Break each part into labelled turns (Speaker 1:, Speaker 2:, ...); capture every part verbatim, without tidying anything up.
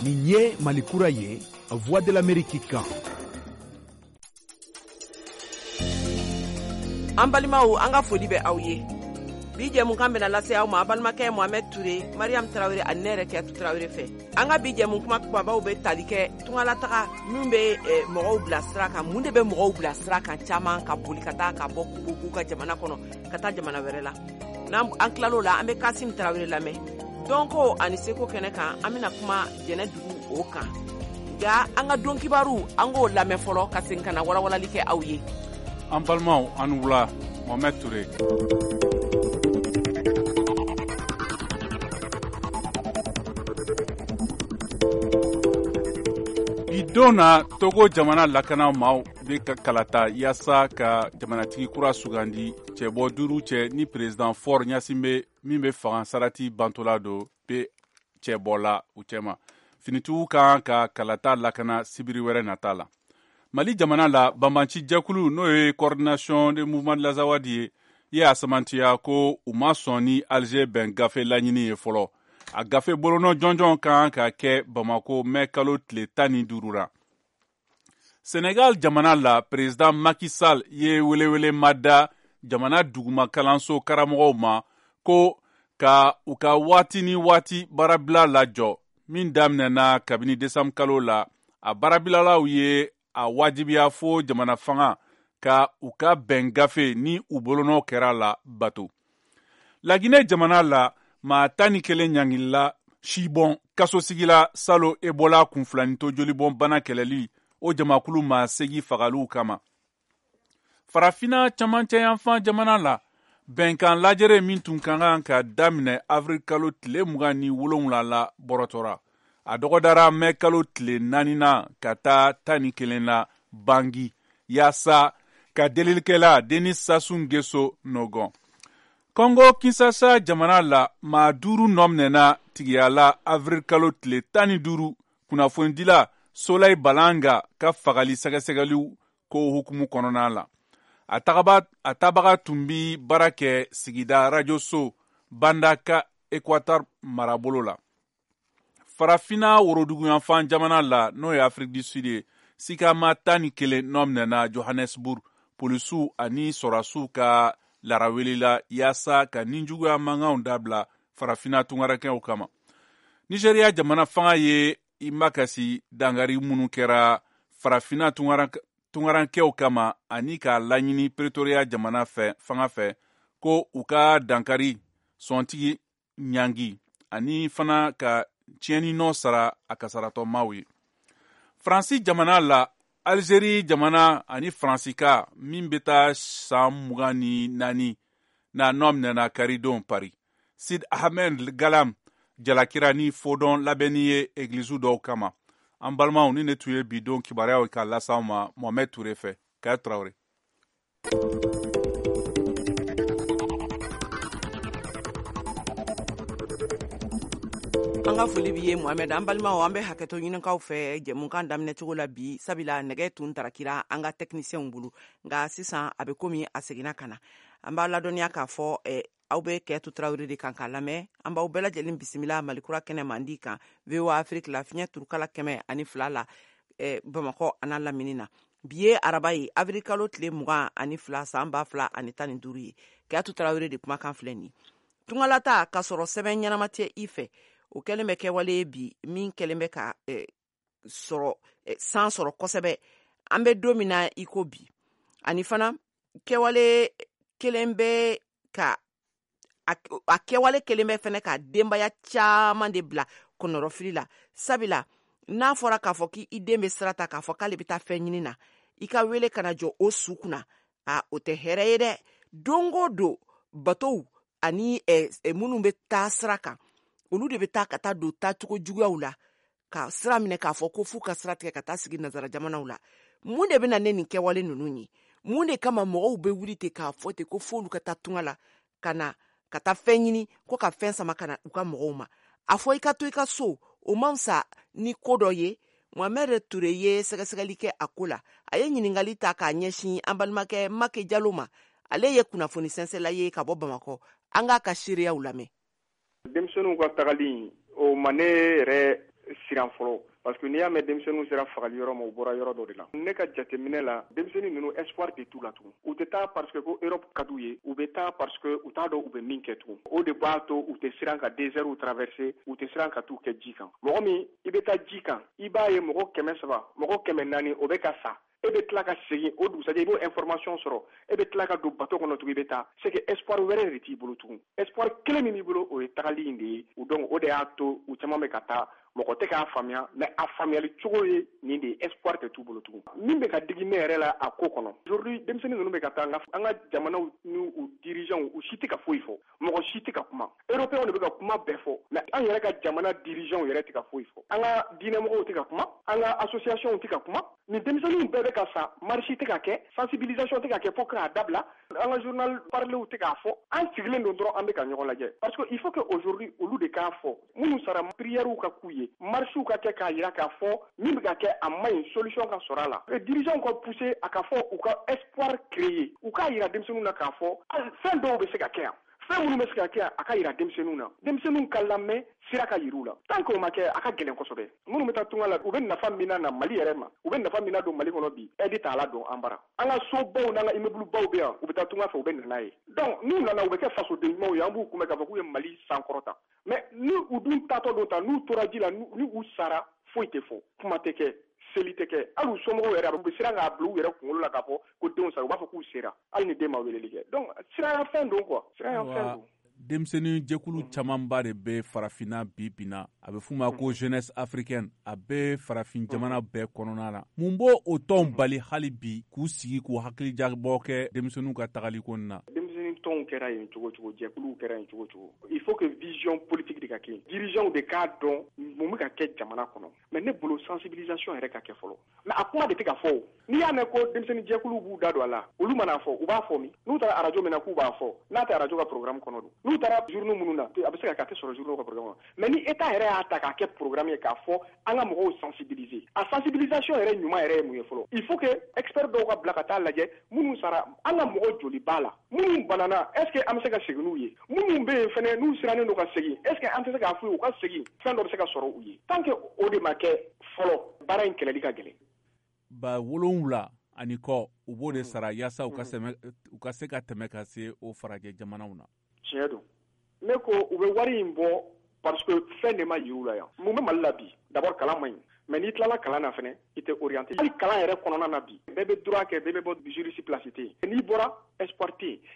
Speaker 1: nin ye Mali kura ye Voix de l'Amérique kan.
Speaker 2: An balimaw an ka foli bɛ aw ye. Bi jɛmukan bɛna lase aw ma a balimakɛ Mohamed Touré, Mariam Traoré ani ne yɛrɛ Kiyatu Traoré fɛ. An ka bi jɛmu kuma kumabaw bɛ tali kɛ tungalataga min bɛ mɔgɔw bila sira kan. Mun de bɛ mɔgɔw bila sira kan caman ka boli ka taa ka bɔ k'u ka jamana kɔnɔ ka taa jamana wɛrɛ la. N'an an tilal'o la an bɛ Kasim Traoré lamɛn. Dɔnko ani seko kɛnɛ kan an bɛna kuma Jɛnɛdugu o kan. Nka an ka don kibaru an k'o lamɛn fɔlɔ ka segin ka na walawalali kɛ aw ye.
Speaker 3: An balimaw an wula Mohamed Touré. Don na Togo jamana lakana maaw bɛ ka kalata yaasa ka jamanatigi kura sugandi cɛbɔ duuru cɛ ni président Faure Gnassingbé min bɛ fanga sarati bantola don bɛ cɛbɔla u cɛma. Finitigiw kan ka kalata lakana sibiri wɛrɛ nata la. Mali jamana la banbanci jɛkulu n'o ye coordination de mouvement de la Zawadi ye ye a samantiya ko u ma sɔn ni Alger bɛn gafe laɲini ye fɔlɔ. A gafe bolonɔ jɔnjɔn kan ka kɛ Bamako mɛ kalo tile tan ni duuru ra. Senegal jamana la président Macky Sall ye welewele mada jamana duguma kalanso karamɔgɔw ma ko ka u ka waati ni waati baarabila lajɔ min daminɛna kabini décembre kalo la. A baarabilalaw ye a wajibiya fo jamana fanga ka u ka bɛn gafe ni u bolonɔ kɛra la bato. Laginɛ jamana la maa tan ni kelen ɲangilila sibɔn kasosigila salo ebola kunfilanito jolibɔn bana kɛlɛli o jamakulu maa segi fagaliw kama. Farafina camancɛ yanfan jamana la bɛnkan lajɛrɛ min tun ka kan ka daminɛ avril kalo tile mugan ni wolonwula la bɔrɔtɔra. A dɔgɔdara mɛ kalo tile naani na ka taa tan ni kelen na Bangi yaasa ka delilikɛla Denis Sassou Nguesso nɔgɔn. Congo Kinshasa jamana la maa duuru nɔminɛna tigiyala avril kalo tile tan ni duuru kunnafonidila Soleil Balanga ka fagali sɛgɛsɛgɛliw ko hukumu kɔnɔna la. A tagaba a tabaga tun bi baara kɛ sigida radio so Bandaka Equateur marabolo la. Farafina woroduguyanfan jamana la n'o ye Afrique du Sud ye sikama tan ni kelen nɔminɛna Johannesburg polisiw ani sɔrasiw ka laraweli la yaasa ka ninjuguya mankanw dabila farafina tungarakɛw kama. Nigeria jamana fanga ye i makasi dangari minnu kɛra farafina tungarankɛw kama ani ka laɲini Pretoria jamana fɛ fanga fɛ ko u ka dankari sɔntigi ɲangi ani fana ka tiɲɛni nɔ sara a kasaratɔ maaw ye. Faransi jamana la Algérie jamana ani Faransika min bɛ taa san mugan ni naani na nɔminɛna karidon Paris. Sid Ahmed Galam jalakira ni fodɔn labɛnni ye église dɔw kama. An balimaw ni ne tun ye bi don kibaruyaw ka lasaw ma Mohamed Touré fɛ. K'a Traoré.
Speaker 2: An ka foli b'i ye Mohamed. An balimaw an bɛ hakɛto ɲinikaw fɛ jɛmukan daminɛ cogo la bi sabila nɛgɛ tun tarakira an ka technicienw bolo nka sisan a bɛ komi a seginna ka na. An b'a ladɔnniya k'a fɔ eh, aw bɛ Kiyatu Traoré de kan k'a lamɛn. An b'aw bɛɛ lajɛlen bisimila Malikura kɛnɛ mandi kan V O A Afrique la fiɲɛ turukala kɛmɛ ani fila la eh, Bamakɔ an'a lamini na. Bi ye araba ye avril kalo tile mugan ani fila san ba fila ani tan ni duuru ye. Kiyatu Traoré de kumakan filɛ nin ye. Tungalata ka sɔrɔ sɛbɛn ɲɛnama tɛ i fɛ. O kɛlen bɛ kɛwale bi min kɛlen bɛ ka eh, sɔrɔ eh, san sɔrɔ kosɛbɛ. An bɛ don min na i ko bi. Ani fana kɛwale kelen bɛ ka a, a kɛwale kelen bɛ fana ka denbaya caman de bila kɔnɔrɔfili la. Sabila n'a fɔra k'a fɔ k'i den bɛ sira ta k'a fɔ k'ale bɛ taa fɛn ɲini na i ka wele kana jɔ o su kunna a o tɛ hɛrɛ ye dɛ. Don o don batow ani eh, eh, minnu bɛ taa sira kan olu de bɛ taa ka taa don taacogo juguyaw la ka sira minɛ k'a fɔ ko f'u ka sira tigɛ ka taa sigi nazara jamanaw la. Mun de bɛ na ne nin kɛwale ninnu ye? Mun de kama mɔgɔw bɛ wuli ten k'a fɔ ten ko f'olu ka taa tunga la ka na ka taa fɛn ɲini ko ka fɛn sama ka na u ka mɔgɔw ma. A fɔ i ka to i ka so o man fisa ni ko dɔ ye. Mohamed Touré ye sɛgɛsɛgɛli kɛ a ko la. A ye ɲininkali ta k'a ɲɛsin an balimakɛ Make Jalo ma. Ale ye kunnafoni sɛnsɛnla ye ka bɔ Bamakɔ. An k'a ka seereyaw lamɛn.
Speaker 4: Denmisɛnninw ka tagali o ma ne yɛrɛ siran fɔlɔ parce que n'i y'a mɛn denmisɛnninw sera fagali yɔrɔ ma u bɔra yɔrɔ dɔ de la ne ka jateminɛ la denmisɛnnin ninnu espoir de t'u la tugun u tɛ taa parce que ko Europe ka d'u ye u bɛ taa parce que u t'a dɔn u bɛ min kɛ tugun o de b'a to u tɛ siran ka désert u traverser u tɛ siran ka t'u kɛ ji kan mɔgɔ min i bɛ taa ji kan i b'a ye mɔgɔ kɛmɛ saba mɔgɔ kɛmɛ naani o bɛ ka sa e bɛ tila ka segin o dugusajɛ i b'o information sɔrɔ e bɛ tila ka don bateau kɔnɔ tugun i bɛ taa c'est que espoir wɛrɛ de t'i bolo tugun espoir kelen min b'i bolo o ye tagali in de ye o donc o de y'a to u caman bɛ ka taa mɔgɔ tɛ k'a faamuya mais a faamuyali cogo ye nin de ye espoir tɛ t'u bolo tugun min bɛ ka digi ne yɛrɛ la a ko kɔnɔ aujourd'hui denmisɛnnin ninnu bɛ ka taa an ka jamanaw n'u u dirigeants u si tɛ ka foyi fɔ mɔgɔ si tɛ ka kuma européens de bɛ ka kuma bɛɛ fɔ mais an yɛrɛ ka jamana dirigeants yɛrɛ tɛ ka foyi fɔ an ka diinɛmɔgɔw tɛ ka kuma an ka associations tɛ ka kuma nin denmisɛnninw bɛɛ bɛ ka sa marche tɛ ka kɛ sensibilisation tɛ ka kɛ fo k'a dabila an ka journal parlew tɛ k'a fɔ an sigilen don dɔrɔn an bɛ ka ɲɔgɔn lajɛ parce que il faut que aujourd'hui olu de k'a fɔ minnu sara prières ka k'u ye marche ka kɛ k'a jira k'a fɔ min bɛ ka kɛ a ma ɲi solution ka sɔrɔ a la les dirigeants ka pousser a ka fɔ u ka espoir créer u k'a jira denmisɛnninw na k'a fɔ fɛn dɔw bɛ se ka kɛ yan fɛn minnu bɛ se ka kɛ a ka jira denmisɛnninw na denmisɛnninw ka lamɛn sira ka yir'u la tant que o ma kɛ a ka gɛlɛn kosɛbɛ minnu bɛ taa tunga la u bɛ nafa min na Mali yɛrɛ ma u bɛ nafa min na don Mali kɔnɔ bi aide t'a la don an bara an ka sobaw n'an ka immeuble baw bɛ yan u bɛ taa tunga fɛ u bɛ nana ye donc n'u nana u bɛ kɛ fasoden ɲumanw ye an b'u kunbɛn k'a fɔ k'u ye Mali sankɔrɔta mais ni u dun taatɔ don ta n'u tora ji la ni u sara foyi tɛ fɔ kuma tɛ kɛ seli tɛ kɛ hali u somɔgɔw yɛrɛ u bɛ siran k'a bila u yɛrɛ kunkolo la k'a fɔ ko denw sara u b'a fɔ k'u sera hali ni den ma weleli kɛ donc siranya fɛn don quoi siranya fɛn don
Speaker 3: denmisɛnnin jɛkulu camanba de bɛ farafinna bi bi na a bɛ f'u ma ko jeunesse africaine a bɛ farafin jamana bɛɛ kɔnɔna na mun b'o o tɔnw bali hali bi k'u sigi k'u hakilijabɔ kɛ denmisɛnninw ka tagali ko nin na
Speaker 4: denmisɛnnin tɔnw kɛra yen cogo cogo jɛkuluw kɛra yen cogo cogo il faut que vision politique de ka kɛ dirigeants de k'a dɔn mun bɛ ka kɛ jamana kɔnɔ mais ne bolo sensibilisation yɛrɛ ka kɛ fɔlɔ mais a kuma de tɛ ka fɔ o n'i y'a mɛn ko denmisɛnnin jɛkuluw b'u da don a la olu man'a fɔ u b'a fɔ min n'u taara arajo min na k'u b'a fɔ n'a tɛ arajo ka programme kɔnɔ don n'u taara journaux minnu na a bɛ se ka kɛ a tɛ sɔrɔ journaux ka programme kɔnɔ mais ni État yɛrɛ y'a ta k'a kɛ programme ye k'a fɔ an ka mɔgɔw sensibiliser a sensibilisation yɛrɛ ɲuman yɛrɛ ye mun ye fɔlɔ il faut que expert dɔw ka bila ka taa lajɛ minnu sara an ka mɔgɔ joli b'a la minnu banana est ce que an bɛ se ka segin n'u ye minnu bɛ yen fɛnɛ n'u sirannen don ka segin est ce que an tɛ se k'a f'u ye u ka segin fɛn dɔ bɛ se ka sɔrɔ u ye tant que o de ma kɛ fɔlɔ baara in kɛlɛli ka gɛlɛn
Speaker 3: ba wolonwula ani kɔ u b'o de sara yaasa u ka sɛmɛ u ka se ka tɛmɛ ka se o farajɛ jamanaw na
Speaker 4: tiɲɛ don ne ko u bɛ wari in bɔ parce que fɛn de ma yir'u la yan mun bɛ Mali la bi d'abord kalan man ɲi mais n'i tilala kalan na fɛnɛ i tɛ orienté hali kalan yɛrɛ kɔnɔna na bi bɛɛ bɛ droit kɛ bɛɛ bɛ bɔ juriste place tɛ yen n'i bɔra espoir tɛ yen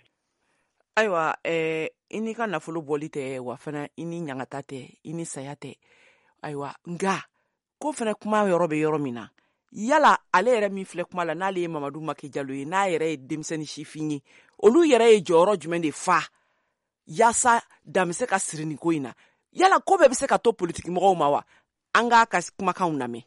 Speaker 2: ayiwa eh, i n'i ka nafolo bɔli tɛ wa fana i ni ɲangata tɛ i ni saya tɛ ayiwa nga ko fana kuma yɔrɔ bɛ yɔrɔ min na yala ale yɛrɛ min filɛ kuma la n'ale ye Mamadu Maki Jalo ye n'a yɛrɛ ye denmisɛnnin sifin ye olu yɛrɛ ye jɔyɔrɔ jumɛn de fa yaasa dan bɛ se ka siri nin ko in na yala ko bɛɛ bɛ se ka to politiki mɔgɔw ma wa an k'a ka kumakanw lamɛn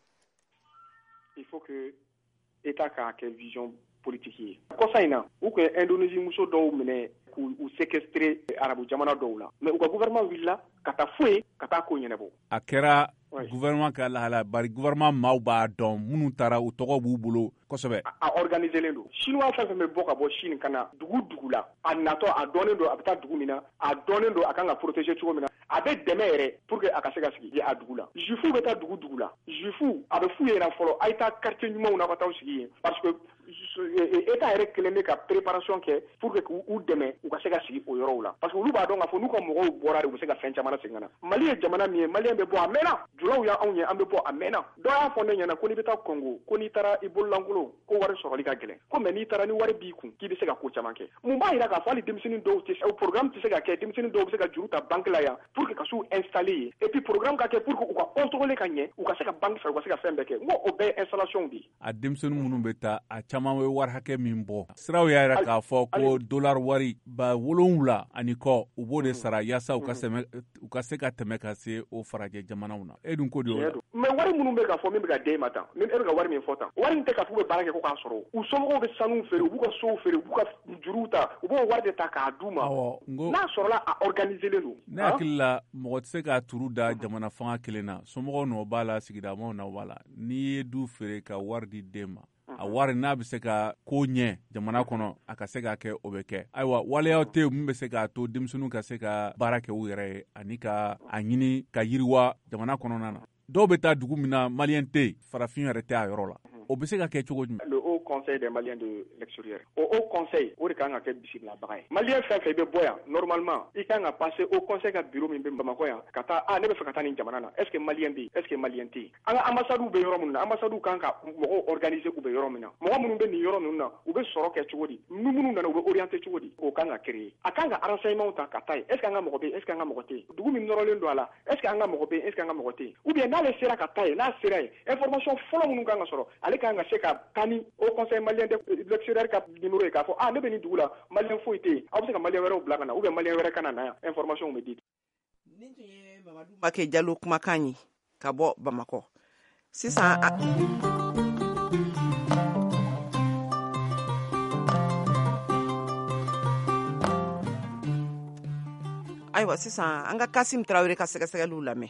Speaker 4: il faut que État k'a kɛ vision politique ye kɔsa in na u kun ye Indonésie muso dɔw minɛ k'u séquestrer arabu jamana dɔw la mais u ka gouvernement wulila ka taa fo ye ka taa ko ɲɛnabɔ
Speaker 3: a kɛra gouvernement ka lahala bari gouvernement maaw b'a dɔn minnu taara u tɔgɔ b'u bolo kosɛbɛ
Speaker 4: a organisé len don chinois fɛn fɛn bɛ bɔ ka bɔ Chine ka na dugu dugu la a natɔ a dɔnnen don a bɛ taa dugu min na a dɔnnen don a kan ka protéger cogo min na a bɛ dɛmɛ yɛrɛ pour que a ka se ka sigi a dugu la juifu bɛ taa dugu dugu la juifu a bɛ f'u yɛrɛ fɔlɔ a ye taa quartier ɲumanw na ka taa sigi yen parce que État yɛrɛ kelen bɛ ka préparation kɛ pour que k'u dɛmɛ u ka se ka sigi o yɔrɔw la parce que olu b'a dɔn k'a fɔ n'u ka mɔgɔw bɔra de u bɛ se ka fɛn caman segin ka na Mali ye jamana min ye maliyɛn bɛ bɔ a mɛnna julaw y'anw ye an bɛ bɔ a mɛnna dɔ y'a fɔ ne ɲɛna ko n'i bɛ taa Congo ko n'i taara i bololankolon ko wari sɔrɔli ka gɛlɛn ko mais n'i taara ni wari b'i kun k'i bɛ se ka ko caman kɛ mun b'a jira k'a fɔ hali denmisɛnnin dɔw tɛ o programme tɛ se ka kɛ denmisɛnnin dɔw bɛ se ka juru ta banque la yan pour que ka s'u installer yen et puis programme ka kɛ pour que u ka contrôler ka ɲɛ u ka se ka banque fɛ u ka se ka fɛn bɛɛ kɛ n ko o bɛɛ ye installation de ye
Speaker 3: a denmisɛnnin minnu bɛ taa a caman bɛ wari hakɛ min bɔ siraw y'a yɛrɛ k'a fɔ ko dollar wari ba wolonwula ani kɔ u b'o de sara yaasa u ka sɛmɛ u ka se ka tɛmɛ ka se o farajɛ jamanaw na e dun ko de y'o la
Speaker 4: mais wari minnu bɛ ka fɔ min bɛ ka d'e ma tan ni e bɛ ka wari min fɔ tan wari in tɛ ka fɔ u bɛ baara kɛ ko k'a sɔrɔ u somɔgɔw bɛ sanu feere u b'u ka sow feere u b'u ka juruw ta u b'o wari de ta k'a d'u ma n'a sɔrɔla a organisé len don
Speaker 3: ne hakili la mɔgɔ tɛ se k'a turu da jamana fanga kelen na somɔgɔw nɔ b'a la sigidamaw nɔ b'a la n'i ye du feere ka wari di den ma a wari n'a bɛ se ka ko ɲɛ jamana kɔnɔ a ka se k'a kɛ o bɛ kɛ ayiwa waleyaw tɛ min bɛ se k'a to denmisɛnninw ka se ka baara kɛ u yɛrɛ ye ani ka a ɲini ka yiriwa jamana kɔnɔna na dɔw bɛ taa dugu min na maliyɛn tɛ yen farafin yɛrɛ tɛ a yɔrɔ la o bɛ se ka kɛ cogo jumɛn?
Speaker 4: Le haut conseil des Maliens de l'extérieur. Au haut conseil o de kan ka kɛ bisimilabaga ye. Malien fɛn fɛn bɛ bɔ yan normalement i kan ka passer au conseil ka bureau min bɛ Bamako yan ka taa ah ne bɛ fɛ ka taa nin jamana na est ce que malien bɛ est ce que malien tɛ yen. An ka ambassades bɛ yɔrɔ minnu na ambassades kan ka mɔgɔw organiser u bɛ yɔrɔ min na mɔgɔ minnu bɛ nin yɔrɔ ninnu na u bɛ sɔrɔ kɛ cogo di ni minnu nana u bɛ orienter cogo di o kan ka créer a kan ka renseignements ta ka taa yen est ce que an ka mɔgɔ bɛ est ce que an ka mɔgɔ tɛ yen dugu min nɔrɔlen don a la est ce que an ka mɔgɔ bɛ est ce que an ka mɔgɔ tɛ yen ou bien n'ale sera ka taa yen n'a sera yen information fɔlɔ minnu kan ka sɔrɔ ale kan ka se ka taa ni au conseil malien de l'extérieur ka numéro ye k'a fɔ ah ne bɛ nin dugu la malien foyi tɛ yen aw bɛ se ka malien wɛrɛw bila ka na ou bien malien wɛrɛ ka na na yan information bɛ di.
Speaker 2: Nin tun ye Mamadu Make Jalo kumakan ye ka bɔ Bamakɔ sisan ayiwa sisan an ka Kasim Tarawele ka sɛgɛsɛgɛliw lamɛn.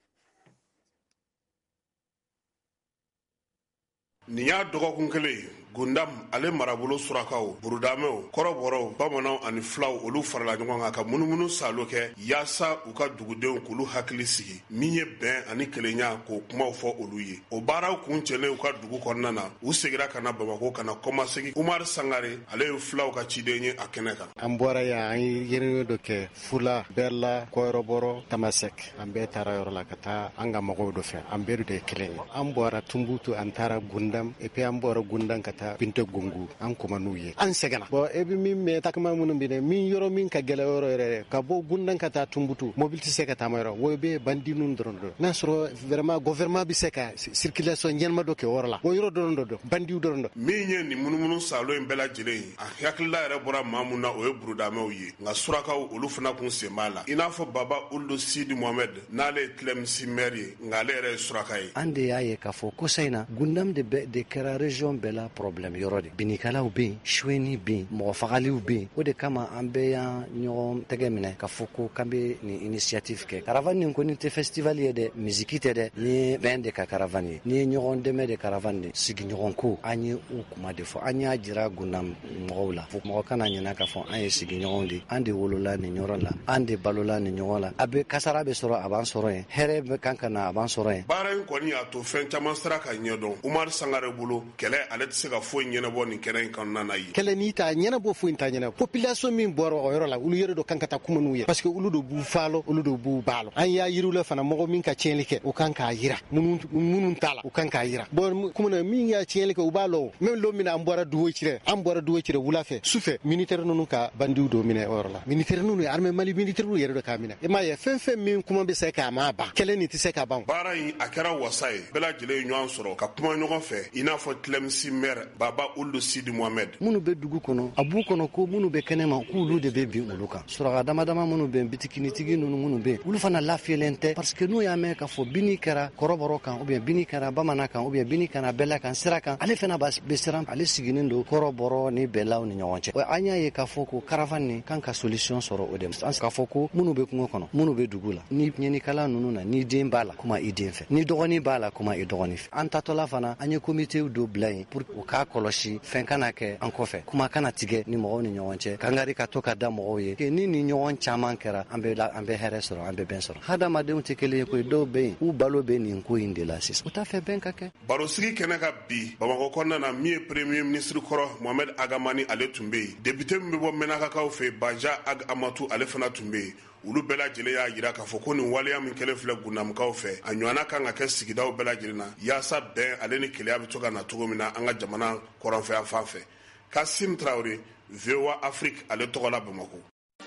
Speaker 5: Nin y'a dɔgɔkun kelen ye Gundam ale marabolo surakaw burudamɛw kɔrɔbɔrɔw bamananw ani filaw olu farala ɲɔgɔn kan ka munumunu salo kɛ yaasa u ka dugudenw k'olu hakili sigi min ye bɛn ani kelenya k'o kumaw fɔ olu ye o baaraw kun cɛlen u ka dugu kɔnɔna na u segira ka na Bamako ka na kɔmasegi Umar Sangare ale ye filaw ka ciden ye a kɛnɛ kan.
Speaker 6: An bɔra yan an ye yiriɲɛ dɔ kɛ Fula Berla Kɔyɔrɔbɔrɔ Tamasek an bɛɛ taara yɔrɔ la ka taa an ka mɔgɔw dɔ fɛ an bɛɛ de ye kelen ye an bɔra Tumbutu an taara Gundam et puis an bɔra Gundam ka taa Binte Gungu an kɔma n'u ye an sɛgɛnna bon e bɛ min mɛn takama minnu bɛ yen min yɔrɔ min ka gɛlɛ yɔrɔ yɛrɛ ka bɔ Gundam ka taa Tumbutu mobile tɛ se ka taama yɔrɔ o bɛ bandi ninnu dɔrɔn dɔn n'a sɔrɔ vraiment gouvernement bɛ se ka circulation ɲɛnama dɔ kɛ yɔrɔ la o yɔrɔ dɔrɔn dɔn bandiw dɔrɔn dɔn.
Speaker 5: Min ye nin munumunu salo in bɛɛ lajɛlen ye a hakilila yɛrɛ bɔra maa mun na o ye burudamɛw ye nka surakaw olu fana kun sen b'a la i n'a fɔ Baba Ulu Sidi Mohamed n'ale ye Clemsi maire ye nka ale yɛrɛ ye suraka ye.
Speaker 6: An de y'a ye k'a fɔ kosa in na Gundam de bɛ de kɛra région bɛɛ la problème yɔrɔ de binikalaw bɛ yen suweni bɛ yen mɔgɔ fagaliw bɛ yen o de kama an bɛɛ y'an ɲɔgɔn tɛgɛ minɛ k'a fɔ ko k'an bɛ nin initiative kɛ caravane nin kɔni tɛ festival ye dɛ misiki tɛ dɛ ni ye bɛn de ka caravane ye ni ye ɲɔgɔn dɛmɛ de caravane de sigiɲɔgɔn ko an ye o kuma de fɔ an y'a jira Gundam mɔgɔw la fo mɔgɔ kana ɲinɛ k'a fɔ an ye sigiɲɔgɔn de an de wolola nin yɔrɔ la an de balola nin ɲɔgɔn la a bɛ kasara bɛ sɔrɔ a b'an sɔrɔ yen hɛrɛ bɛ kan ka na a b'an sɔrɔ yen.
Speaker 5: Baara in kɔni y'a to fɛn caman sera ka ɲɛdɔn Umar Sangare bolo kɛlɛ ale tɛ se ka foyi ɲɛnabɔ nin kɛlɛ in kɔnɔna na ye.
Speaker 6: Kɛlɛ n'i ta ɲɛnabɔ foyi t'a ɲɛna population min bɔra o yɔrɔ la olu yɛrɛ dɔ kan ka taa kuma n'u ye parce que olu de b'u faalo olu de b'u baalo an y'a yiriw la fana mɔgɔ min ka tiɲɛli kɛ o kan k'a yira minnu minnu t'a la o kan k'a yira bon kuma na min y'a tiɲɛli kɛ u b'a lɔ même lo min an bɔra duwo cire an bɔra duwo cire wula fɛ sufɛ militaire ninnu ka bandiw dɔ minɛ o yɔrɔ la militaire ninnu armée Mali militaire yɛrɛ dɔ k'a minɛ i m'a ye fɛn fɛn min kuma bɛ se k'a ma ban kɛlɛ nin tɛ se ka ban.
Speaker 5: Baara in a kɛra wasa ye bɛɛ lajɛlen ye ɲɔgɔn sɔrɔ ka kuma ɲɔgɔn fɛ i n'a fɔ Clemsi maire Baba Ulu Sidi Mohamed.
Speaker 6: Minnu bɛ dugu kɔnɔ a b'u kɔnɔ ko minnu bɛ kɛnɛma k'olu de bɛ bin olu kan suraka dama dama minnu bɛ bitikinitigi ninnu minnu bɛ olu fana lafiyelen tɛ parce que n'o y'a mɛn k'a fɔ bini kɛra kɔrɔbɔrɔ kan ou bien bini kɛra bamanan kan ou bien bini kɛra bɛla kan sira kan ale fana bɛ siran ale sigilen don kɔrɔbɔrɔ ni bɛlaw ni ɲɔgɔn cɛ an y'a ye k'a fɔ ko caravane nin kan ka solution sɔrɔ o de ma k'a fɔ ko minnu bɛ kungo kɔnɔ minnu bɛ dugu la ni ɲɛnikala ninnu na ni den b'a la kuma i den fɛ ni dɔgɔnin b'a la kuma i dɔgɔnin fɛ an tatɔla fana an ye comité dɔ bila yen pour u k'a kɔlɔsi fɛn kana kɛ an kɔfɛ kuma kana tigɛ ni mɔgɔw ni ɲɔgɔn cɛ kangari ka to ka da mɔgɔw ye ni ni ɲɔgɔn caman kɛra an bɛ an bɛ hɛrɛ sɔrɔ an bɛ bɛn sɔrɔ hadamadenw tɛ kelen ye koyi dɔw bɛ yen u balo bɛ nin ko in de la sisan u t'a fɛ bɛn ka kɛ.
Speaker 5: Barosigi kɛnɛ ka bi Bamakɔ kɔnɔna na min ye premier ministre kɔrɔ Mohamed Agamani ale tun bɛ yen député min bɛ bɔ Mɛnakakaw fɛ Baja Ag Amatu ale fana tun bɛ yen olu bɛɛ lajɛlen y'a jira k'a fɔ ko nin waleya min kɛlen filɛ Gundamkaw fɛ a ɲɔgɔnna kan ka kɛ sigidaw bɛɛ lajɛlen na yaasa bɛn ale ni keleya bɛ to ka na cogo min na an ka jamana kɔrɔnfɛya fan fɛ. Kasim Traoré, V O A Afrique, ale tɔgɔ la Bamako.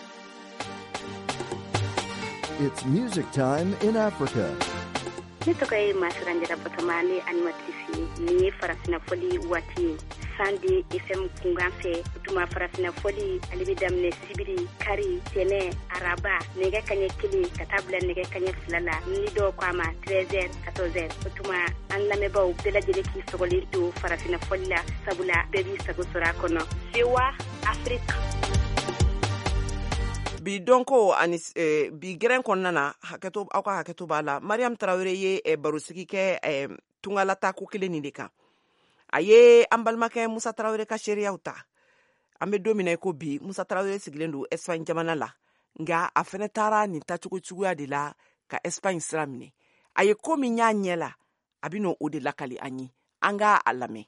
Speaker 7: It's music time in Africa.
Speaker 8: Ne tɔgɔ ye Masiranjara Batoma ne animatrice ni ye farafinafɔli waati Sandi F M kungan fɛ tuma farafinafɔli ale bɛ daminɛ sibiri kari tɛnɛ araba nɛgɛ kaɲɛ kelen ka taa bila nɛgɛ kaɲɛ fila la ni dɔw ko a ma treize heures quatorze heures o tuma an lamɛnbaaw bɛɛ lajɛlen k'i sɔgɔlen to farafinafɔli la sabula bɛɛ b'i sago sɔrɔ a kɔnɔ V O A Afrique.
Speaker 2: Bi donko ani eh, bi gɛrɛn kɔnɔna na hakɛto aw ka hakɛto b'a la Mariam Tarawele ye eh, barosigi kɛ eh, tungalata ko kelen nin de kan a ye an balimakɛ Musa Tarawele ka seereyaw ta an bɛ don min na ko bi Musa Tarawele sigilen don Espagne jamana la nka a fɛnɛ taara nin tacogo cogoya de la ka Espagne sira minɛ a ye ko min y'a ɲɛ la a bɛ n'o de lakali an ye an ka a lamɛn.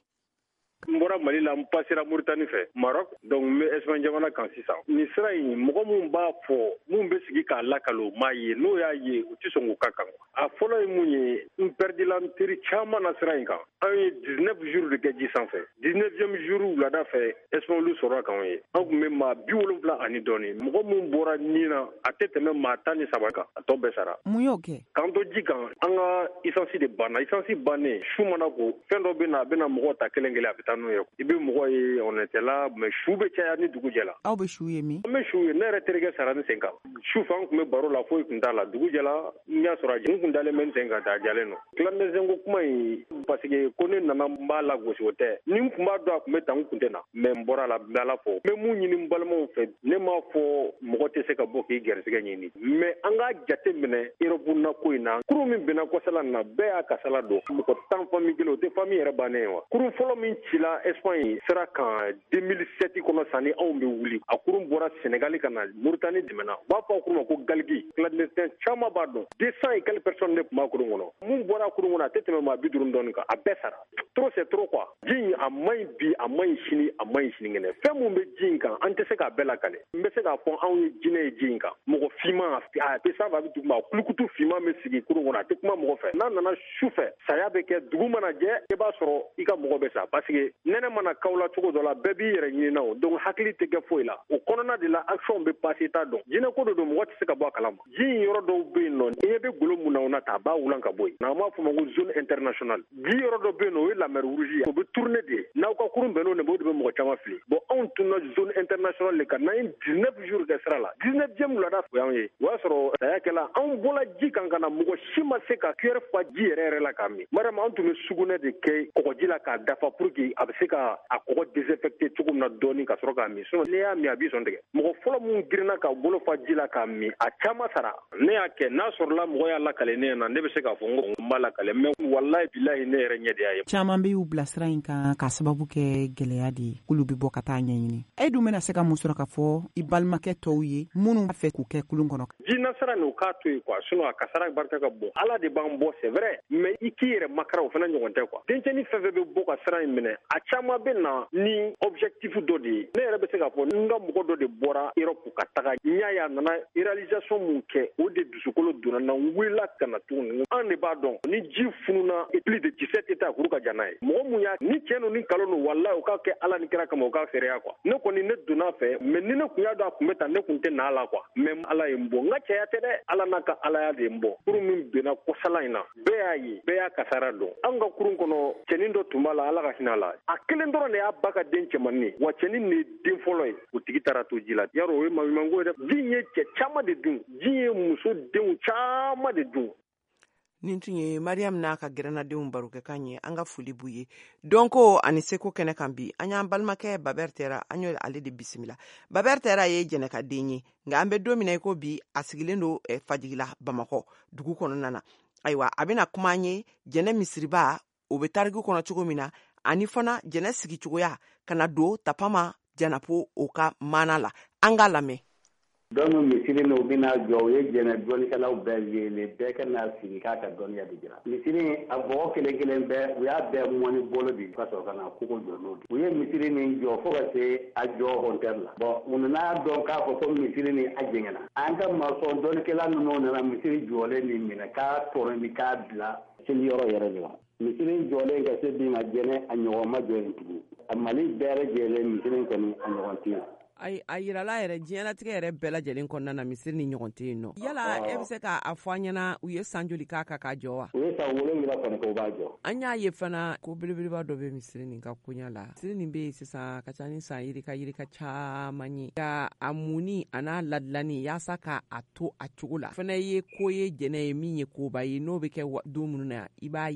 Speaker 9: n bɔra Mali la n pasera Mauritanie fɛ Maroc donc n bɛ Espagne jamana kan sisan nin sira in mɔgɔ mun b'a fɔ mun bɛ sigi k'a lakalo m'a ye n'o y'a ye u tɛ sɔn k'u ka kan a fɔlɔ ye mun ye n perdila n teri caman na sira in kan an ye dix-neuf jours de kɛ ji sanfɛ dix-neuvième jour wulada fɛ Espagne sɔrɔla k'anw ye an tun bɛ maa bi wolonwula ani dɔɔni mɔgɔ mun bɔra nin na a tɛ tɛmɛ maa tan ni saba kan a tɔ bɛɛ sara.
Speaker 2: mun y'o kɛ?
Speaker 9: k'an to ji kan an ka essence de banna essence bannen su mana ko fɛn dɔ bɛ na a bɛna mɔgɔ ta kelen kelen a bɛ taa n'o ye i bɛ mɔgɔ ye on était là mais su bɛ caya ni dugu jɛla.
Speaker 2: aw bɛ su ye min?
Speaker 9: an bɛ su ye ne yɛrɛ terikɛ sara ni sen kan su fɛ an tun bɛ baro la foyi tun t'a la dugu jɛla n y'a sɔrɔ a n tun dalen bɛ n sen kan a jalen don clandestin ko kuma in parce que ko ne nana n b'a lagosi o tɛ ni n tun b'a dɔn a tun bɛ tan n tun tɛ na mais n bɔra la n bɛ Ala fɔ n bɛ mun ɲini n balimaw fɛ ne m'a fɔ mɔgɔ tɛ se ka bɔ k'i gɛrɛsɛgɛ ɲini mais an k'a jate minɛ Europe na ko in na kurun min bɛnna kɔsala na bɛɛ y'a kasala dɔn mɔgɔ tan famille kelen o tɛ famille yɛrɛ bannen ye wa kurun fɔlɔ min cila Espagne sera kan deux mille sept kɔnɔ sanni anw bɛ wuli a kurun bɔra Sénégal ka na Mauritanie dɛmɛna u b'a fɔ a kurun ma ko galgi clandestin caman b'a dɔn deux cent et quelques personnes de tun b'a kurun kɔnɔ mun bɔra kurun kɔnɔ a tɛ tɛmɛ maa bi duuru dɔɔnin kan a bɛɛ sara trop c'est trop quoi ji in a man ɲi bi a man ɲi sini a man ɲi sinikɛnɛ fɛn mun bɛ ji in kan an tɛ se k'a bɛɛ lakale n bɛ se k'a fɔ anw ye jinɛ ye ji in kan mɔgɔ finman a tɛ s'a fɛ a bɛ dugu ma kulukutu finman bɛ sigi kurun kɔnɔ a tɛ kuma mɔgɔ fɛ n'a nana su fɛ saya bɛ kɛ dugu mana jɛ i b'a sɔrɔ i ka mɔgɔ bɛ sa parce que nɛnɛ mana kaw la cogo dɔ la bɛɛ b'i yɛrɛ ɲinina o donc hakili tɛ kɛ foyi la o kɔnɔna de la action bɛ passer t'a dɔn jinɛ ko de don mɔgɔ tɛ se ka bɔ a kalama ji in yɔrɔ dɔw bɛ yen nɔ i ɲɛ bɛ golo mun na o na ta a b'a wulan ka bɔ yen n'an b'a fɔ o ma ko zone internationale ji yɔrɔ dɔ bɛ yen nɔ o ye la mer rouge ye o bɛ tourner de n'aw ka kurun bɛnn'o de ma o de bɛ mɔgɔ caman fili bon anw tunna zone internationale de kan n'an ye dix-neuf jours kɛ sira la dix-neuvième wulada o y'anw ye o y'a sɔrɔ saya kɛla anw bɔla ji kan ka na mɔgɔ si ma se ka cuillère fa ji yɛrɛ yɛrɛ la k'a min madame anw tun bɛ sugunɛ de kɛ kɔgɔji la k'a dafa pour que a bɛ se ka a kɔgɔ désinfecter cogo min na dɔɔnin ka sɔrɔ k'a min sinon n'i y'a min a b'i sɔn tigɛ mɔgɔ fɔlɔ mun girinna ka bolo fa ji la k'a min a caman sara ne y'a kɛ n'a sɔrɔla mɔgɔ y'a lakale ne ɲɛna ne bɛ se k'a fɔ n ko n b'a lakale mais walayi bilahi ne yɛrɛ ɲɛ de y'a ye.
Speaker 2: caman bɛ y'u bila sira in kan k'a sababu kɛ gɛlɛya de ye k'olu bɛ bɔ ka taa ɲɛɲini e dun bɛna se ka mun sɔrɔ ka fɔ i balimakɛ tɔw ye minnu b'a fɛ k'u kɛ kulun kɔnɔ.
Speaker 9: ji nasira nin o k'a to yen quoi sinon a kasara barika ka bon ala de b'an bɔ c'est vrai mais i k'i yɛrɛ makara o fana ɲɔgɔn tɛ quoi denmisɛnnin fɛn fɛn bɛ bɔ ka sira in minɛ a caman bɛ na ni objectif dɔ de ye ne yɛrɛ bɛ se k'a fɔ n ka mɔgɔ dɔ de bɔra Europe ka taga n y'a ye a nana réalisation mun kɛ o de dusukolo donna na n wulila ka na tuguni an de b'a dɔn ni ji fununa plus de dix-sept états kuru ka jan n'a ye mɔgɔ mun y'a ni tiɲɛ don ni nkalon don walayi o k'a kɛ ala ni kira kama o k'a feereya quoi ne kɔni ne donna fɛ mais ni ne kun y'a dɔn a kun bɛ tan ne kun tɛ na a la quoi mais ala ye n bɔ n ka cɛya tɛ dɛ ala n'a ka alaya de ye n bɔ kurun min benna kɔsala in na bɛɛ y'a ye bɛɛ y'a kasara dɔn an ka kurun kɔnɔ cɛnin dɔ tun b'a la ala ka hinɛ a la a kelen dɔrɔn de y'a ba ka den cɛmannin ye wa cɛnin de ye den fɔlɔ ye o tigi taara to ji la yarɔ o ye maɲumanko ye dɛ ji in ye cɛ caman de dun ji ye muso denw caman de dun.
Speaker 2: nin tun ye Mariam n'a ka gɛrɛnadenw baro kɛ kan ye an ka foli b'u ye dɔnko ani seko kɛnɛ kan bi an y'an balimakɛ Babɛr Tɛra an y'o ale de bisimila Babɛr Tɛra ye jɛnɛkaden ye nka an bɛ don min na i ko bi a sigilen don Fajigila Bamakɔ dugu kɔnɔna na ayiwa a bɛna kuma an ye jɛnɛ misiriba o bɛ tariku kɔnɔ cogo min na ani fana jɛnɛ sigicogoya ka na don Tapama Janapo o ka maana la an k'a lamɛn.
Speaker 10: donc misiri n'o bɛna jɔ o ye jɛnɛ dɔnnikɛlaw bɛɛ wele bɛɛ ka na sigi k'a ka dɔnniya bɛ jira misiri a bɔgɔ kelen kelen bɛɛ u y'a bɛɛ mɔni bolo de ka sɔrɔ ka na kogo jɔ n'o de u ye misiri nin jɔ fo ka se a jɔ hɔntɛri la bon mun n'a dɔn k'a fɔ ko misiri nin a jɛngɛna an ka masɔn dɔnnikɛla ninnu nana misiri jɔlen nin minɛ k'a tɔrɔ ni k'a bila seli yɔrɔ yɛrɛ de wa misiri jɔlen ka se bi ma jɛnɛ a ɲɔgɔn ma jɔ yen tugun a Mali bɛɛ lajɛlen misiri kɔni a ɲɔgɔn tɛ yen.
Speaker 2: a yirala yɛrɛ diɲɛlatigɛ yɛrɛ bɛɛ lajɛlen kɔnɔna na misiri ni ɲɔgɔn tɛ yen nɔ yala e bɛ se k'a fɔ an ɲɛna u ye san joli k'a kan k'a jɔ wa.
Speaker 10: u ye san wolonwula kɔni k'o b'a jɔ.
Speaker 2: an y'a ye fana ko belebeleba dɔ bɛ misiri nin ka koɲa la misiri nin bɛ yen sisan ka ca ni san yirika yirika caman ye ka a muni a n'a ladilani yaasa ka a to a cogo la fana ye ko ye jɛnɛ ye min ye koba ye n'o bɛ kɛ don minnu na i b'a ye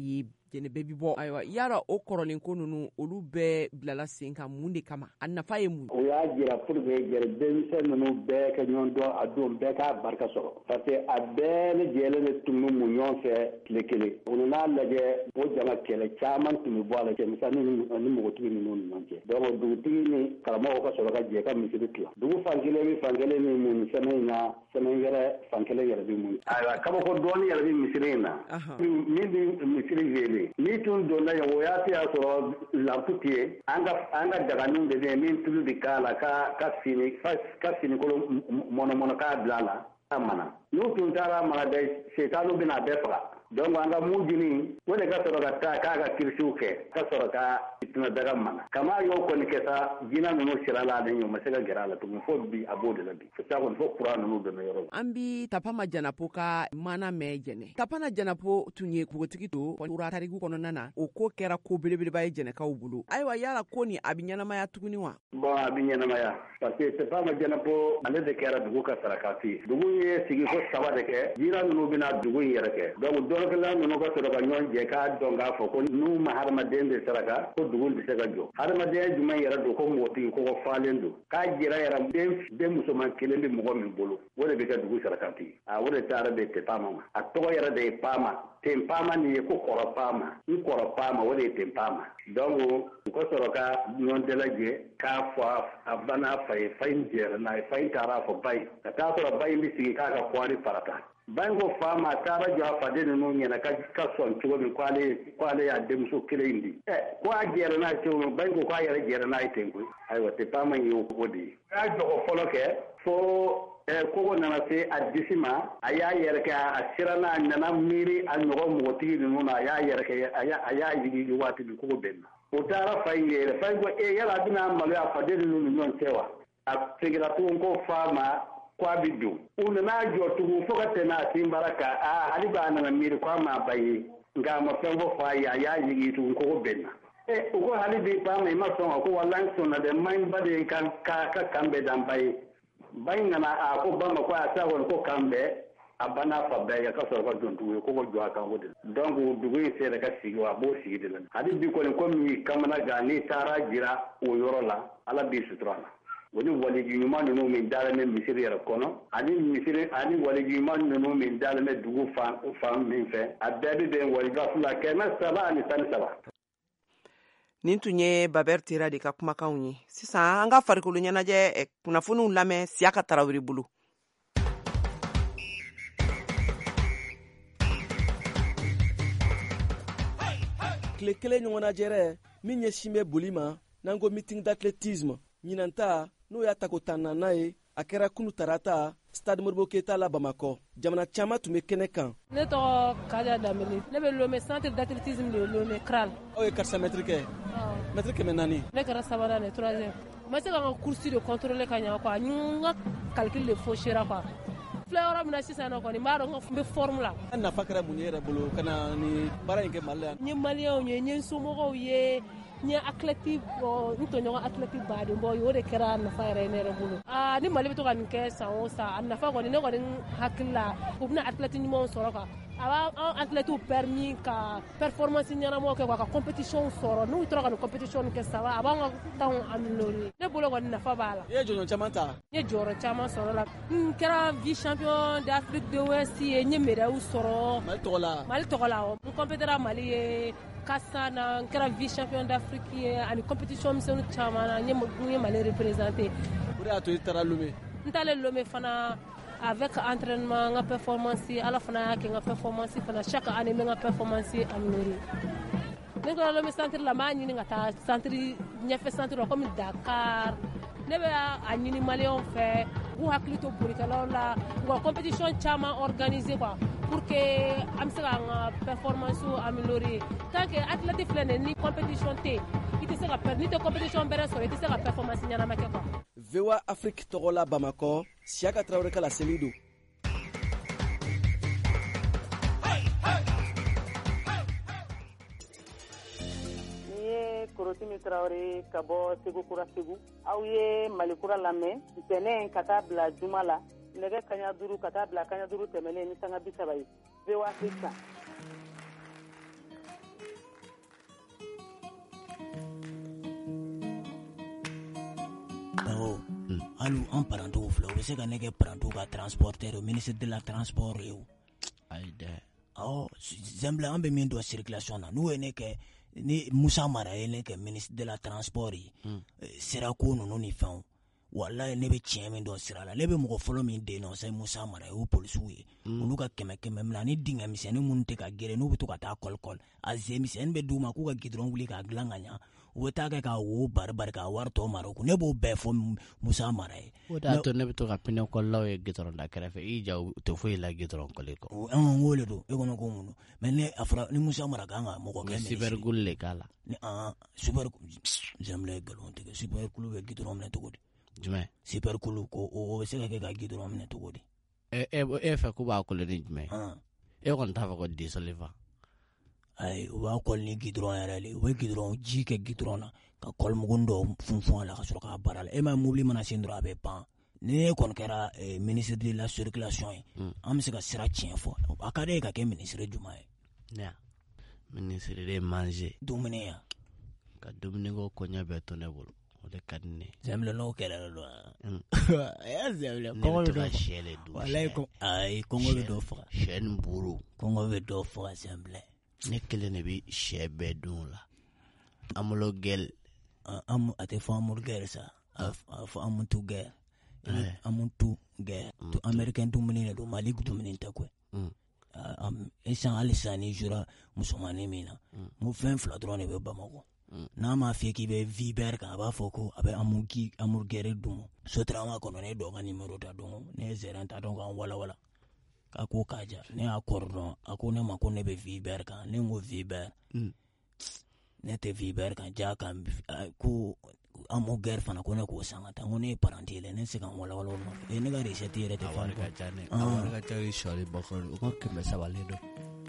Speaker 2: jɛnɛ bɛɛ bi bɔ. Ayiwa yara o kɔrɔlen ko ninnu olu bɛɛ bilala sen kan mun de kama a nafa ye mun?
Speaker 10: O y'a jira pour que jɛrɛ denmisɛn ninnu bɛɛ ka ɲɔgɔn dɔn a don bɛɛ k'a barika sɔrɔ parce que a bɛɛ lajɛlen de tun bɛ mun ɲɔgɔn fɛ tile kelen. O n'a lajɛ o jama kɛlɛ caman tun bɛ bɔ a la cɛmisɛnnin ni mɔgɔtigi ninnu ni ɲɔgɔn cɛ. Donc dugutigi ni karamɔgɔw ka sɔrɔ ka jɛ ka misiri tila. Dugu fan kelen ni fan kelen ni mun sɛmɛ in na sɛmɛ wɛrɛ fan kelen yɛrɛ bɛ mun. Ayiwa kabako dɔɔni yɛrɛ bɛ misiri in na. Min bɛ misiri wele n'i tun donna yen o y'a y'a sɔrɔ lampu tɛ yen an ka an ka daganinw de bɛ yen min tulu bɛ k'a la ka ka fini ka finikolo mɔnɔmɔnɔ k'a bila a la a mana n'u tun taara mana bɛɛ setaniw bɛna a bɛɛ faga. Donc an ka mun ɲini o de ka sɔrɔ ka taa k'a ka kirisiw kɛ ka sɔrɔ ka fitina daga mana kama y'o kɔni kɛ sa jinɛ ninnu sira la ale ɲɔ ma se ka gɛrɛ a la tugun fo bi a b'o de la bi sa kɔni fo kuran ninnu dɛmɛ yɔrɔ la.
Speaker 2: An bi Tapama Janapo ka mana mɛn jɛnɛ. Tapama Janapo tun ye kogotigi to tora tariku kɔnɔna na o ko kɛra ko belebeleba ye jɛnɛkaw bolo. Ayiwa yala ko ni a bɛ ɲɛnamaya tuguni wa?
Speaker 10: Bon a bɛ ɲɛnamaya parce que Tapama Janapo ale de kɛra dugu ka sarakati dugu ye sigi ko saba de kɛ jinɛ ninnu bɛna dugu in yɛrɛ kɛ donc dɔrɔkɛla ninnu ka sɔrɔ ka ɲɔgɔn jɛ k'a dɔn k'a fɔ ko n'u ma hadamaden de saraka ko dugu tɛ se ka jɔ. Hadamadenya jumɛn yɛrɛ don ko mɔgɔtigi kɔgɔ falen don k'a jira yɛrɛ den den musoman kelen bɛ mɔgɔ min bolo o de bɛ kɛ dugu sarakati a o de taara de Tapama ma a tɔgɔ yɛrɛ de ye Pama Tempama nin ye ko kɔrɔ Pama n kɔrɔ Pama o de ye Tempama donc u ka sɔrɔ ka ɲɔgɔn dalajɛ k'a fɔ a banna fa ye fa in jɛra n'a ye fa in taara fɔ ba ye ka taa sɔrɔ ba in bɛ sigi k'a ka kɔɔri farata. Ba in ko fa ma a taara jɔ a faden ninnu ɲɛna ka sɔn cogo min k'ale y'a denmuso kelen in di. Ɛ ko a jɛra n'a ye cogo min ba in ko k'a yɛrɛ jɛra n'a ye ten koyi. Ayiwa Tapama ye o de ye. K'a jɔgɔ fɔlɔ kɛ fo kogo nana se a disi ma a y'a yɛrɛ kɛ a sera n'a nana miiri a ɲɔgɔn mɔgɔtigi ninnu na a y'a yɛrɛ kɛ a y'a yigi waati min kogo bɛn na. O taara fa in yɛrɛ fa in ko e yala a bɛna maloya faden ninnu ni ɲɔgɔn cɛ wa? A seginna tugun ko fa ma ko a bɛ don. U nana jɔ tugun fo ka tɛmɛ a sin bara kan aa hali b'a nana miiri ko a ma ba ye nka a ma fɛn fɔ fa ye a y'a yigi tugun kogo bɛn na. Ɛ u ko hali bi ba ma i ma sɔn ko wala n sɔnna dɛ ma in ba de ye ka ka kan bɛɛ dan ba ye. Ba in nana a ko ba ma ko a sa kɔni ko kan bɛɛ a banna fa bɛɛ ye ka sɔrɔ ka don tugun ye ko jɔ a kan o de la. Donc dugu in sera ka sigi wa a b'o sigi de la. Hali bi kɔni komi kamana gan n'i taara jira o yɔrɔ la ala b'i sutura la. O ni waliji ɲuman ninnu min dalen bɛ misiri yɛrɛ kɔnɔ ani misiri ani waliji ɲuman ninnu min dalen bɛ dugu fan fan min fɛ a bɛɛ bɛ bɛn walija fila kɛmɛ saba ani tan ni saba.
Speaker 2: Nin tun ye Babɛri Tera de ka kumakanw ye. Sisan an ka farikolo ɲɛnajɛ kunnafoniw lamɛn Siyaka Tarawele bolo.
Speaker 11: Tile kelen ɲɔgɔnna jɛrɛ min ɲɛsin bɛ boli ma n'an ko meeting d'athlétisme ɲinan ta n'o y'a ta ko tan na n'a ye a kɛra kunu tarata stade Modibo Keyita la Bamakɔ jamana caman tun bɛ kɛnɛ kan.
Speaker 12: Ne tɔgɔ Kaja Dambele ne bɛ Lomé centre d'athlétisme de Lomé Kral.
Speaker 11: Aw ye karisa mètre kɛ. Mètre kɛmɛ naani.
Speaker 12: Ne kɛra sabanan de troisième. Ma se ka n ka course de contrôler ka ɲɛ quoi n ka calcul de fauchera quoi. Filɛ yɔrɔ min na sisan nɔ kɔni n b'a dɔn n bɛ forme la.
Speaker 11: An nafa kɛra mun ye yɛrɛ bolo ka na ni baara in kɛ Mali la.
Speaker 12: N ye maliyɛnw ye n ye n somɔgɔw ye n ye athlète n tɔɲɔgɔn athlète baden bɔ o de kɛra nafa yɛrɛ ne yɛrɛ bolo. Aa ni Mali bɛ to ka nin kɛ san o san a nafa kɔni ne kɔni hakili la u bɛna athlète ɲumanw sɔrɔ quoi. A b'a an athlètes permis ka performance ɲɛnamaw kɛ ka compétition sɔrɔ n'u tora ka nin compétition kɛ ça va a b'an ka temps améliorer. Ne bolo kɔni nafa b'a la.
Speaker 11: I ye jɔnjɔn caman ta.
Speaker 12: N ye jɔyɔrɔ caman sɔrɔ la. N kɛra vice champion d'Afrique de l'Ouest ye n ye médaille sɔrɔ.
Speaker 11: Mali tɔgɔ la.
Speaker 12: Mali tɔgɔ la n compétera Mali ye Kasa na n kɛra vice champion d'Afrique ye ani compétition misɛnnin caman na n ye Mali représenter.
Speaker 11: O de y'a to i taara Lomé.
Speaker 12: N taalen Lomé fana avec entraînement n ka performance ala fana y'a kɛ n ka performance fana chaque année n bɛ n ka performance améliorer. Ne kɛra Lomé centre la n b'a ɲini ka taa centre ɲɛfɛ centre la comme Dakar. Ne bɛ a ɲini maliyɛnw fɛ u k'u hakili to bolikɛlaw la u ka compétition caman organiser quoi pour que an bɛ se k'an ka performance améliorer. Tant que athlète filɛ nin ye ni compétition tɛ yen i tɛ se ka n'i tɛ compétition bɛrɛ sɔrɔ i tɛ se ka performance ɲɛnama kɛ quoi.
Speaker 11: V O A Afrique tɔgɔ la Bamakɔ Siyaka Tarawele ka laseli don.
Speaker 13: Ni ye Korotimi Tarawele ka bɔ Segu Kura Segu. Aw ye Mali Kura lamɛn ntɛnɛn ka taa bila juma la nɛgɛ kaɲa duuru ka taa bila kaɲa duuru tɛmɛlen ni sanga bi saba ye. V O A Afrique
Speaker 14: an parantiw filɛ u bɛ se ka ne kɛ parantiw ka transporteur o ministre de la transport ye o
Speaker 15: ayi dɛ
Speaker 14: awɔ exemple an bɛ min dɔn circulation na n'u ye ne kɛ ni Musa Mara ye ne kɛ ministre de la transport ye sirako ninnu ni fɛnw wallahi ne bɛ tiɲɛ min dɔn sira la ne bɛ mɔgɔ fɔlɔ min dénoncer Musa Mara ye o polisiw ye olu ka kɛmɛ kɛmɛ mina ni dingɛ misɛnnin minnu tɛ ka gere n'u bɛ to ka taa kɔlikɔli a ze misɛnnin bɛ d'u ma k'u ka gidɔrɔn wuli k'a dilan ka ɲɛ u bɛ taa kɛ ka wo bari bari k'a wari tɔ mara u kun ne b'o bɛɛ fɔ Musa Mara ye
Speaker 15: o de y'a to ne bɛ to ka pinɛ kɔlilaw ye gidɔrɔn da kɛrɛfɛ i ja u tɛ foyi la gidɔrɔn kɔli kɔ
Speaker 14: an ko le don e kɔnɔ ko mun don mais ne a fɔra ni Musa Mara kan ka mɔgɔ kɛ
Speaker 15: cybergul le k'a la
Speaker 14: ni an super j'aime galon tigɛ superkulu bɛ gidɔrɔn minɛ cogo di
Speaker 15: jumɛn
Speaker 14: superkulu ko o bɛ se ka kɛ ka gidɔrɔn minɛ cogo di
Speaker 15: e e fɛ k'u b'a kɔli ni jumɛn e kɔni t'a fɛ ko diesel fa
Speaker 14: ayi u b'a kɔli ni gidɔrɔn yɛrɛ le u bɛ gidɔrɔn ji kɛ gidɔrɔn na ka kɔlimugun dɔ funfun a la ka sɔrɔ k'a baara la e ma mobili mana sen dɔrɔn a bɛ pan ni e kɔni kɛra ministre de la circulation ye an bɛ se ka sira tiɲɛ fɔ a ka di e ka kɛ ministre jumɛn
Speaker 15: ye ministre de manger
Speaker 14: dumuni ya
Speaker 15: ka dumuni ko koɲɛ bɛɛ to ne bolo o de ka di ne
Speaker 14: zemle n'o kɛlɛ don
Speaker 15: ɛɛ zemle kɔngɔ bɛ dɔ sɛ le dun
Speaker 14: walayi ayi kɔngɔ bɛ dɔ faga
Speaker 15: sɛ ni buru
Speaker 14: kɔngɔ bɛ dɔ faga zemle
Speaker 15: ne kelen de bɛ sɛ bɛɛ dun la amulo gɛl
Speaker 14: am a tɛ fɔ amuru gɛrɛ sa a fɔ amuntu gɛrɛ amuntu gɛrɛ to américain dumuni de don mali dumuni tɛ koyi esan hali sisan ni jura musomanin min na n ko fɛn fila dɔrɔn de bɛ Bamakɔ n'a m'a f'i ye k'i bɛ vibert kan a b'a fɔ ko a bɛ amuru gɛrɛ dun sotarama kɔnɔ ne dɔ ka numéro ta dɔn ne ye zɛrɛn ta dɔn k'an walawala k'a ko k'a ja ne y'a kɔrɔ dɔn a ko ne ma ko ne bɛ vibert kan ne ko vibert ne tɛ vibert kan ja kan ko amu gɛrɛ fana ko ne k'o san ka taa ko ne ye paranti ye ne se ka walawala o nɔfɛ e ne ka recette yɛrɛ tɛ
Speaker 15: fɛn ka ca ne a wari ka ca i sɔri bakɔrɔ o ka kɛmɛ sabali don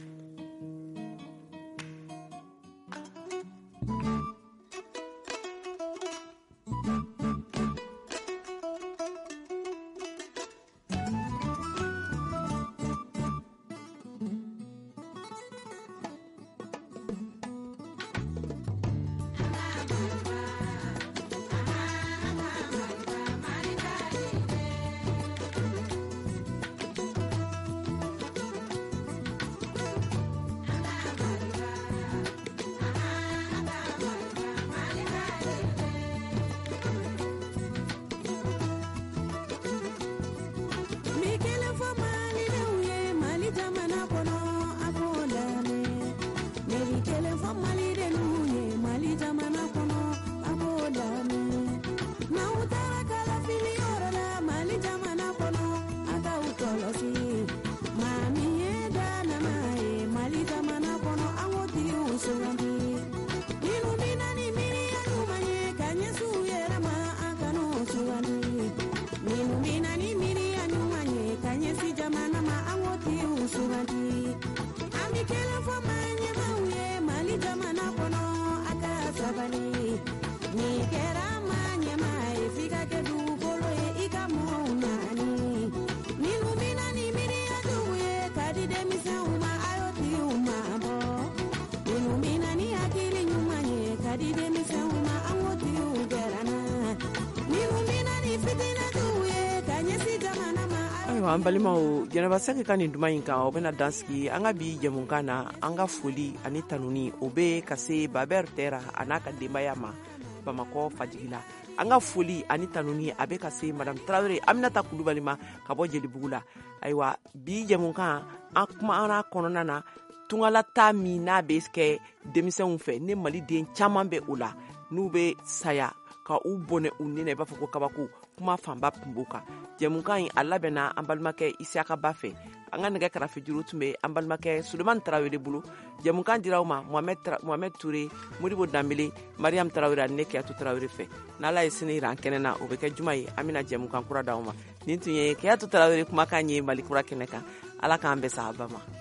Speaker 2: an balimaw Jɛnɛba Sɛki ka nin duman in kan o bɛna dansigi an ka bi jɛmukan na an ka foli ani tanuni o bɛ ka se Babɛr Tɛra a n'a ka denbaya ma Bamakɔ Fajigi la an ka foli ani tanuni a bɛ ka se Madame Tarawele Aminata Kulubali ma ka bɔ Jelibugu la ayiwa bi jɛmukan an kumana kɔnɔna na tungalata min n'a bɛ kɛ denmisɛnw fɛ ne maliden caman bɛ o la n'u bɛ saya ka u bɔnɛ u nina i b'a fɔ ko kabako kuma fanba tun b'o kan jɛmukan in a labɛnna an balimakɛ Isiaka Ba fɛ an ka nɛgɛ karafe juru tun bɛ an balimakɛ Sulemani Tarawele bolo jɛmukan dira u ma Mohamed Ture Modibo Dambele Mariam Tarawele ani ne Kiyatu Tarawele fɛ n'Ala ye sini jira an kɛnɛ na o bɛ kɛ juma ye an bɛna jɛmukan kura d'aw ma nin tun ye Kiyatu Tarawele kumakan ye Mali kura kɛnɛ kan Ala k'an bɛn sahaba ma.